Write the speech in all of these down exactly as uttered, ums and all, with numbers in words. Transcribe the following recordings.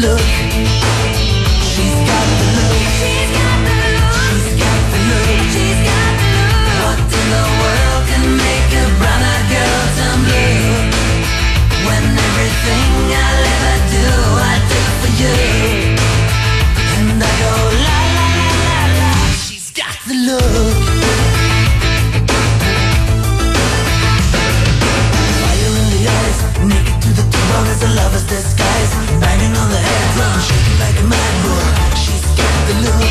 look. She's got the look. She's got the look. She's got the look. She's got the look. What in the world can make a brown-eyed girl turn blue? When everything I'll ever do, I do for you. And I go la la la la la. She's got the look. Fire in the eyes, naked to the bone as a lover's disguise. Banging on the head drum, shaking like a mad bull. She's got the look.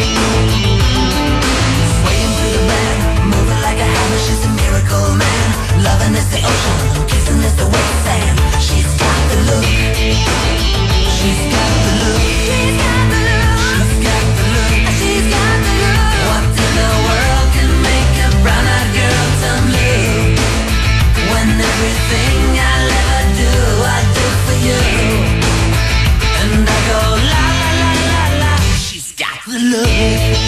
Swaying through the band, moving like a hammer. She's a miracle man. Loving is the ocean, kissing is the wet sand. She's got the look. She's got the look. She's got the look. She's got the look. She's got the look. What in the world can make a brown-eyed girl turn blue? When everything I'll ever do, I do for you. And I go la la la la la. She's got the look.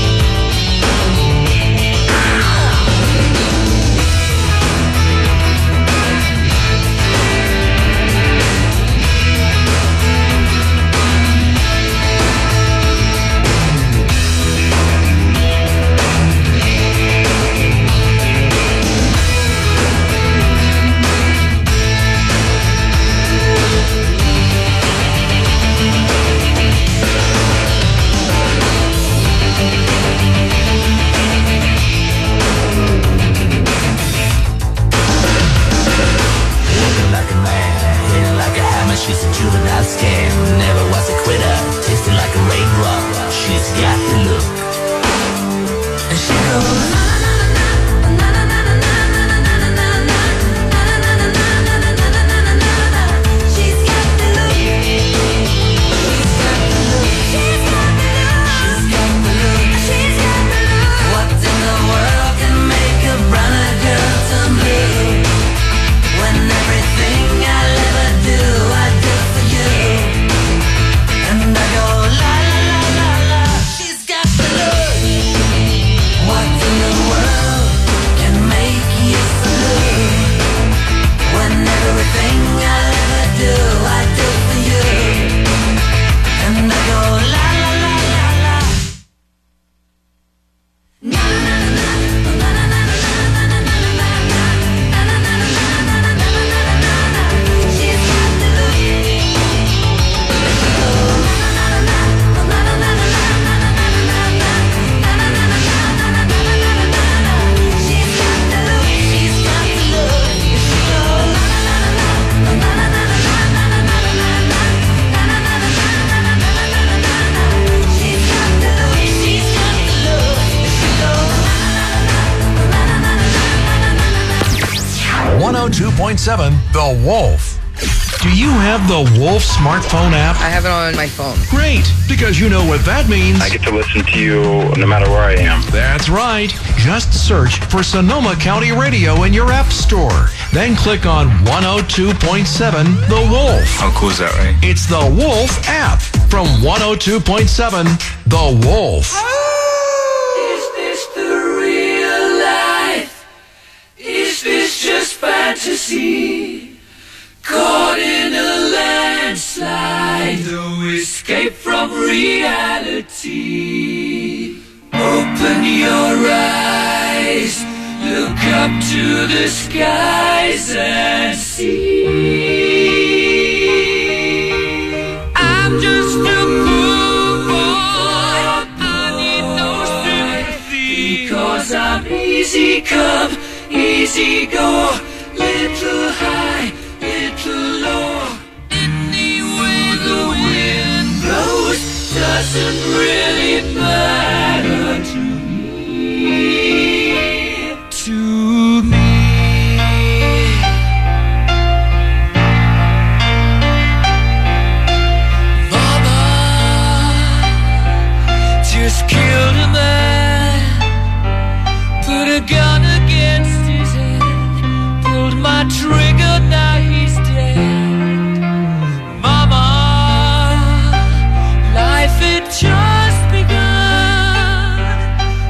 She's a juvenile scam, never was a quitter, tasted like a raindrop. She's got the look. And she goes na na na na na na na na na na na na na. She's got the look. She's got the look. She's got the look. She's got the look. She's got the look. What in the world can make a brown-eyed girl turn blue? When everything I'll ever do, I do for you. And I go la la la la la. She's got the look. What in the world can make you so blue? When everything I'll ever do, I do for you. And I go la la la la la. Na na na na na na na na na na na na. She's got the look. one oh two point seven The Wolf. Do you have the Wolf smartphone app? I have it on my phone. Great, because you know what that means. I get to listen to you no matter where I am. That's right. Just search for Sonoma County Radio in your app store. Then click on one oh two point seven The Wolf. How cool is that, right? It's the Wolf app from one oh two point seven The Wolf. Is this the real life? Is this just fantasy? Caught in a landslide, no escape from reality. Open your eyes, look up to the skies and see. I'm just a poor boy, I need no sympathy, because I'm easy come, easy go, little high, little low. Anyway the wind blows doesn't really matter to me. To me. Mama just killed a man, put a gun against his head, pulled my trigger, now he's dead. Mama, life had just begun.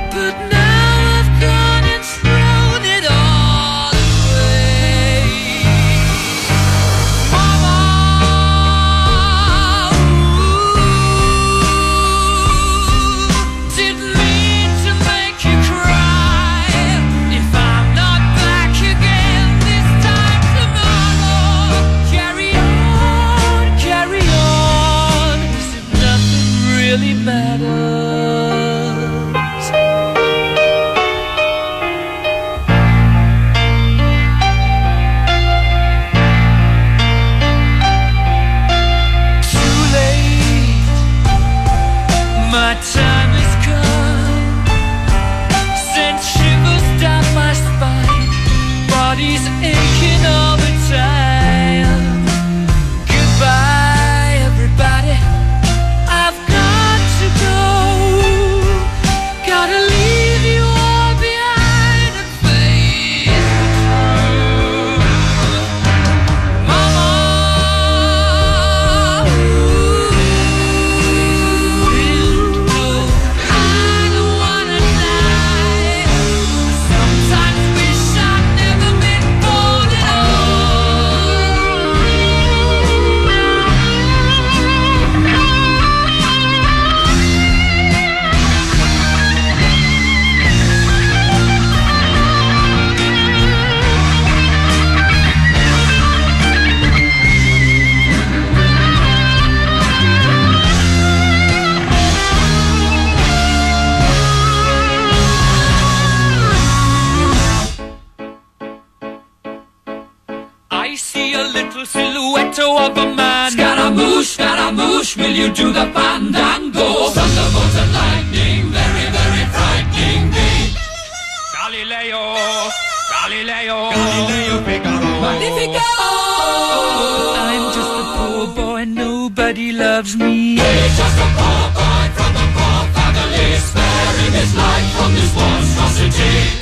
push, will you do the fandango? Thunderbolts and lightning, very, very frightening me. Galileo, Galileo, Galileo Figaro. Magnifico! I'm just a poor boy, nobody loves me. He's just a poor boy from a poor family, sparing his life from this monstrosity.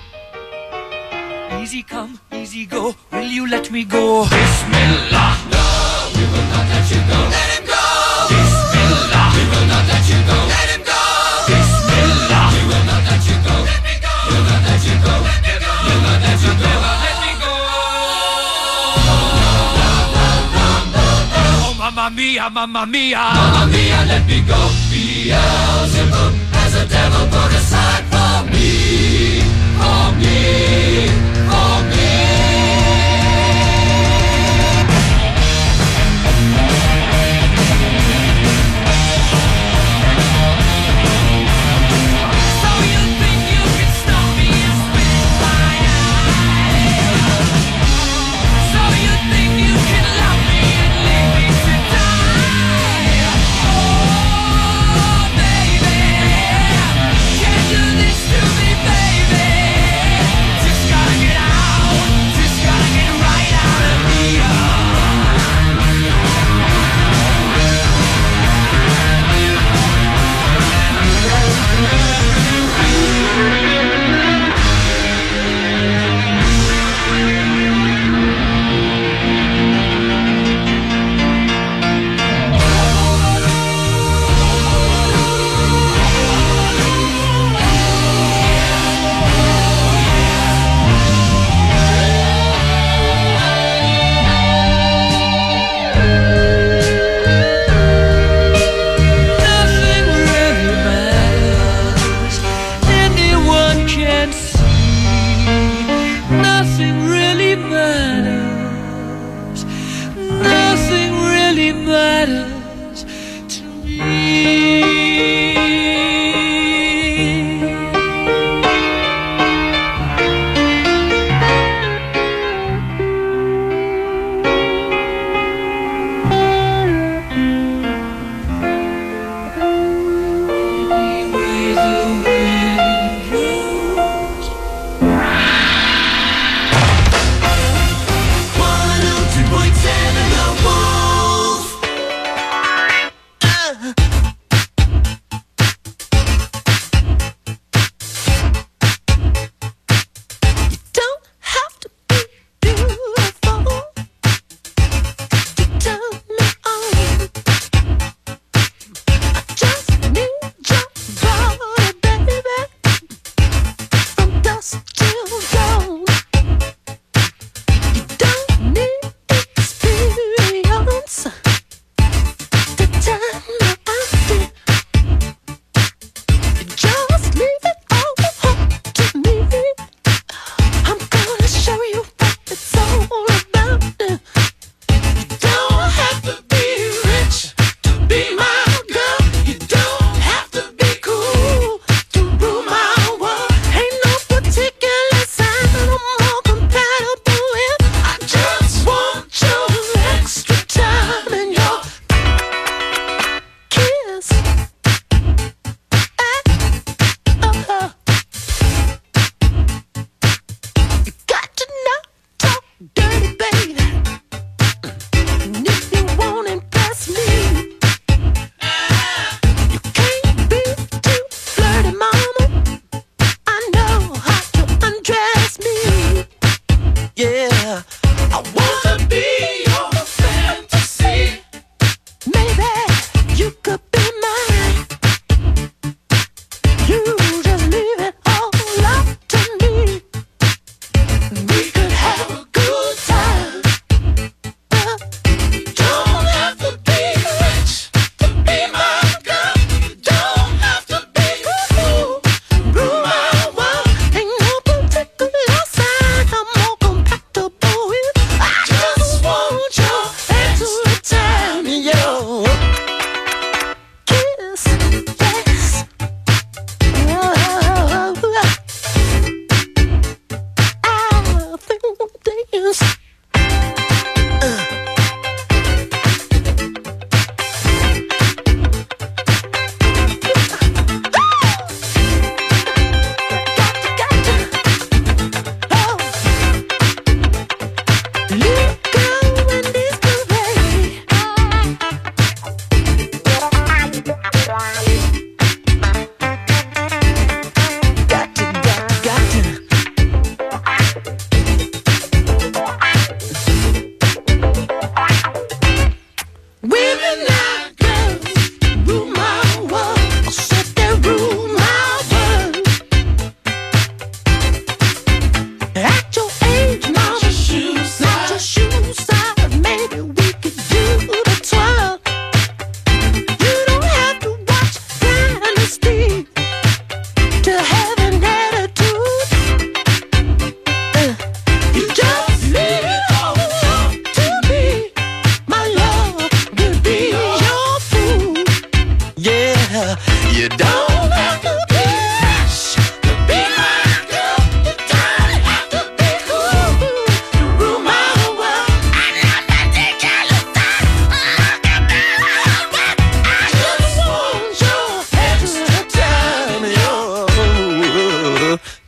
Easy come, easy go, will you let me go? Bismillah, no, we will not let you go. Let him go! Bismillah, we will not let you go. Let him go! Bismillah, we will not let you go. Let me go! We'll not let you go. Let me go! We'll not let you go. Let me go! Oh, mamma mia, mamma mia, mamma mia, let me go. Beelzebub has a devil put aside for me, for me, for me. So you think you can stop me and spit in my eye? So you think you can love me and leave me to die? Oh, baby, can't do this to me, baby. Just gotta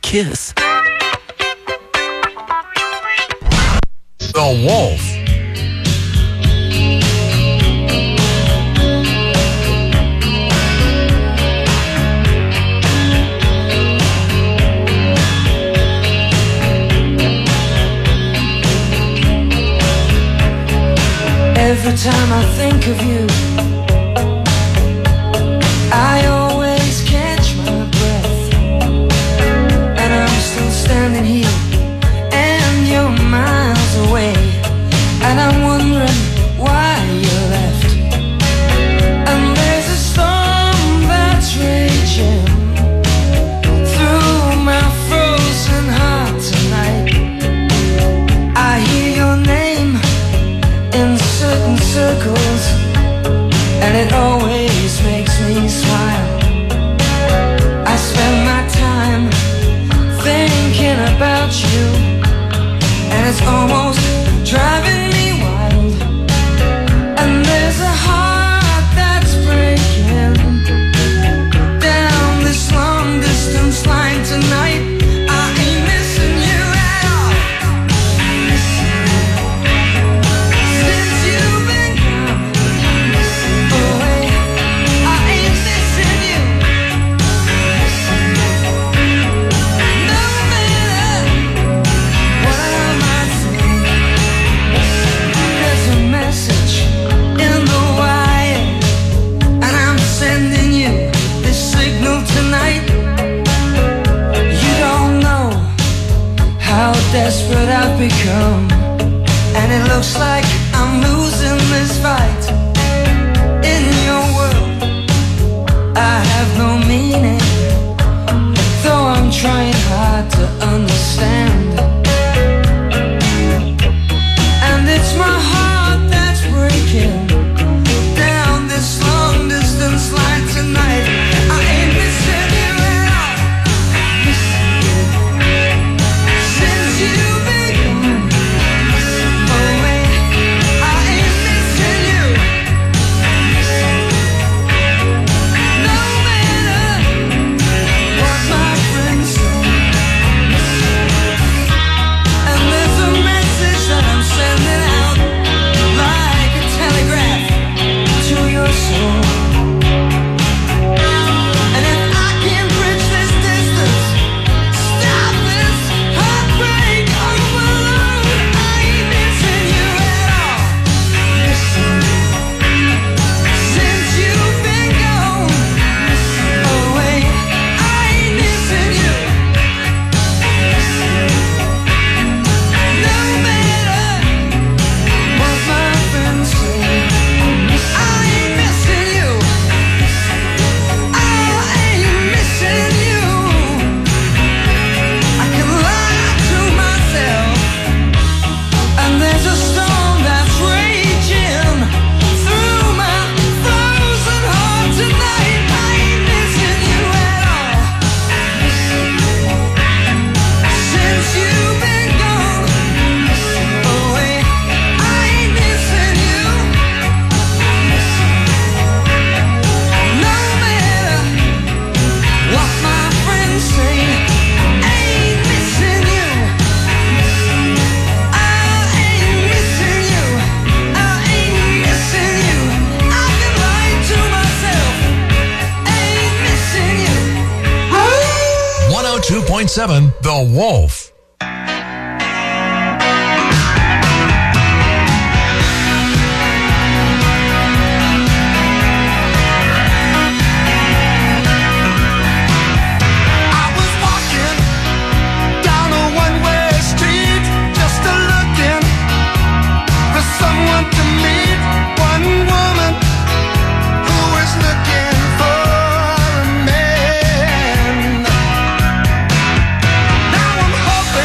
kiss. The Wolf. Every time I think of you, I always catch my breath. And I'm still standing here, and you're miles away. And I'm wondering why you left. And there's a storm that's raging through my frozen heart tonight. I hear your name in certain circles, and it always makes me smile. I spend my time thinking about you, and it's almost driving me wild. And there's a heart that's breaking down this long distance line tonight. I ain't missing you at all. Since you've been gone away, I ain't missing you. No matter what I might say, there's a message in the wire, and I'm sending you this signal tonight. You don't know how desperate I've become, and it looks like I'm losing this fight. In your world, I have no meaning, though I'm trying hard to understand. And it's my heart that's breaking down this long distance line tonight. I ain't missing you at all. Since you've been gone away, I ain't missing you. No matter what my friends say. And there's a message that I'm sending out like a telegraph to your soul. And if I can bridge this distance, stop this heartbreak overload, I ain't missing you at all. Since you've been gone away, I ain't missing you. No matter what my friends say, I ain't missing you. I ain't missing you. I can lie to myself, and there's a storm that's raging through my frozen heart tonight. I ain't missing you at all. Since you've been gone away, I ain't missing you. No matter what my friends say, I ain't missing you. I ain't missing you. I ain't missing you. I can lie to myself. I ain't missing you. one oh two point seven The Wolf. I was walking down a one-way street, just a looking for someone to meet. One woman who was looking for a man. Now I'm hoping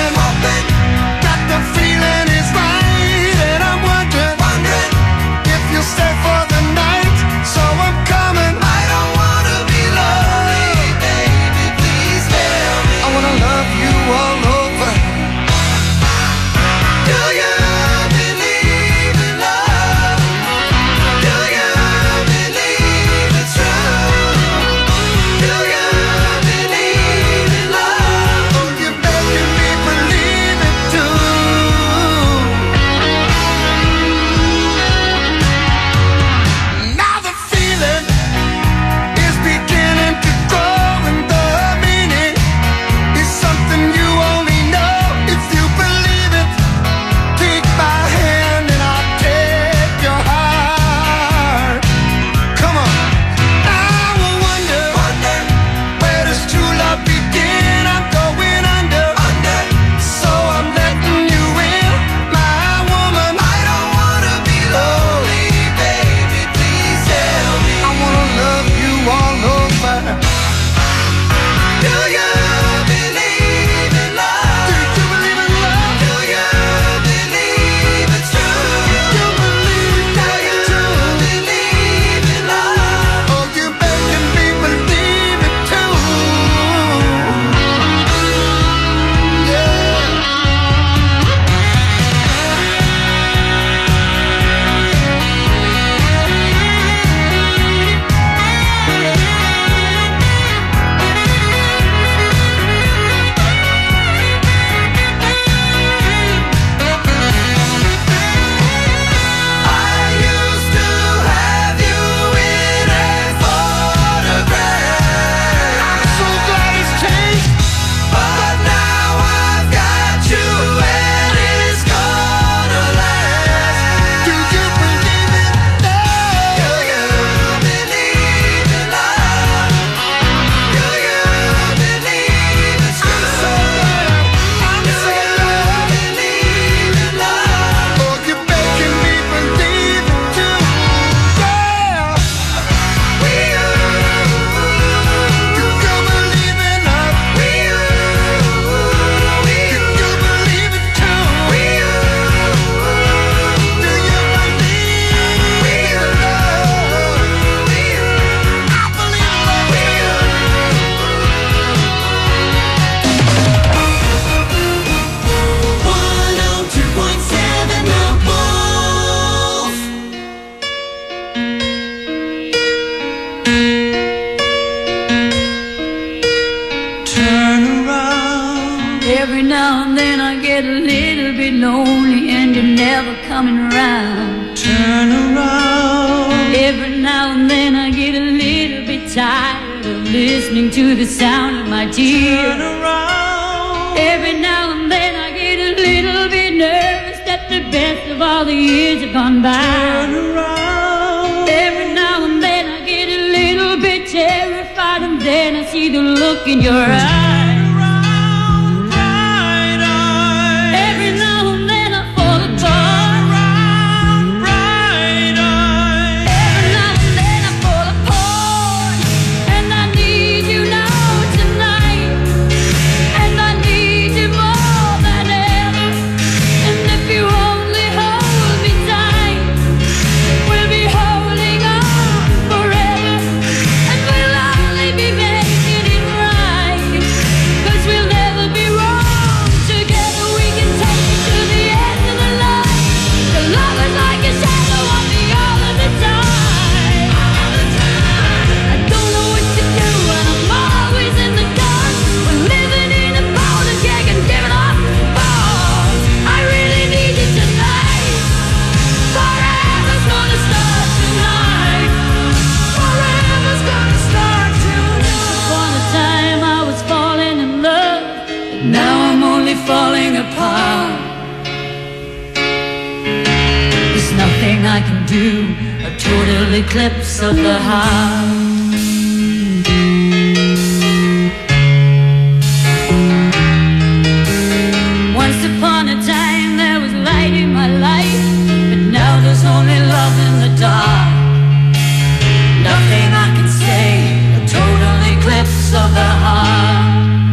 get a little bit lonely and you're never coming around. Turn around. Every now and then I get a little bit tired of listening to the sound of my tears. Turn around. Every now and then I get a little bit nervous that the best of all the years have gone by. Turn around. Every now and then I get a little bit terrified, and then I see the look in your eyes. Falling apart. There's nothing I can do, a total eclipse of the heart. Once upon a time there was light in my life, but now there's only love in the dark. Nothing I can say, a total eclipse of the heart.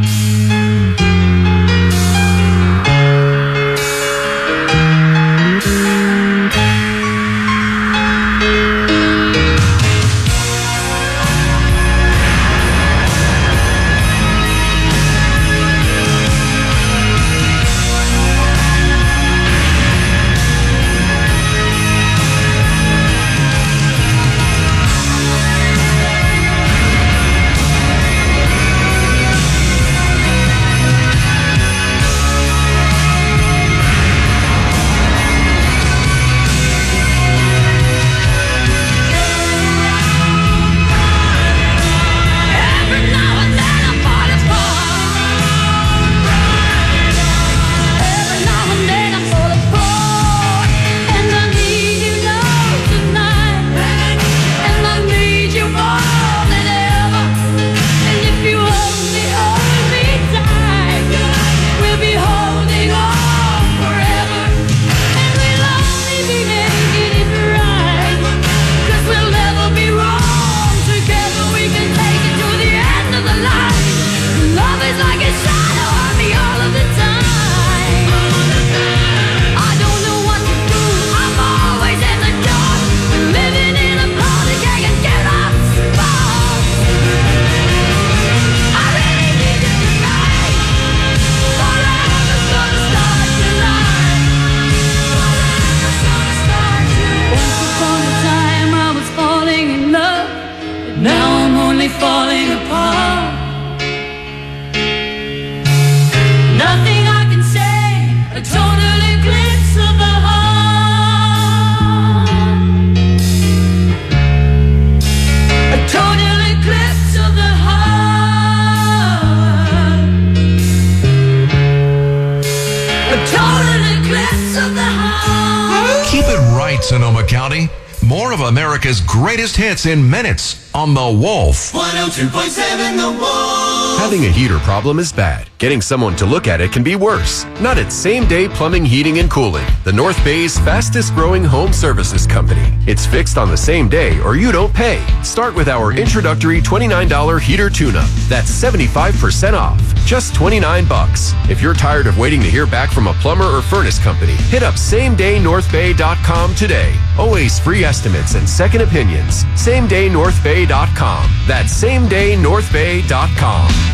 Sonoma County. More of America's greatest hits in minutes on The Wolf. one oh two point seven The Wolf. Having a heater problem is bad. Getting someone to look at it can be worse. Not at Same Day Plumbing, Heating, and Cooling, the North Bay's fastest growing home services company. It's fixed on the same day or you don't pay. Start with our introductory twenty-nine dollars heater tune-up. That's seventy-five percent off. Just twenty-nine bucks. If you're tired of waiting to hear back from a plumber or furnace company, hit up same day north bay dot com today. Always free estimates and second opinions. same day north bay dot com. That's same day north bay dot com.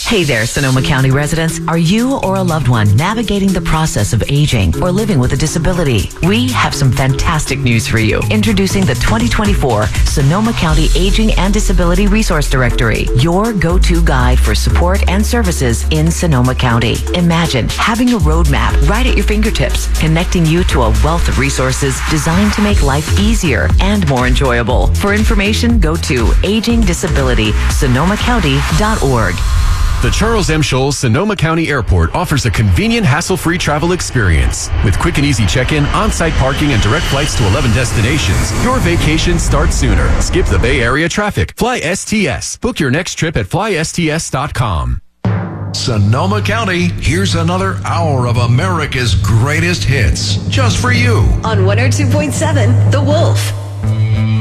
Hey there, Sonoma County residents. Are you or a loved one navigating the process of aging or living with a disability? We have some fantastic news for you. Introducing the twenty twenty-four Sonoma County Aging and Disability Resource Directory, your go-to guide for support and services in Sonoma County. Imagine having a roadmap right at your fingertips, connecting you to a wealth of resources designed to make life easier and more enjoyable. For information, go to aging disability sonoma county dot org. The Charles M. Scholl Sonoma County Airport offers a convenient, hassle-free travel experience. With quick and easy check-in, on-site parking, and direct flights to eleven destinations, your vacation starts sooner. Skip the Bay Area traffic. Fly S T S. Book your next trip at fly S T S dot com. Sonoma County, here's another hour of America's greatest hits, just for you. On one oh two point seven, The Wolf.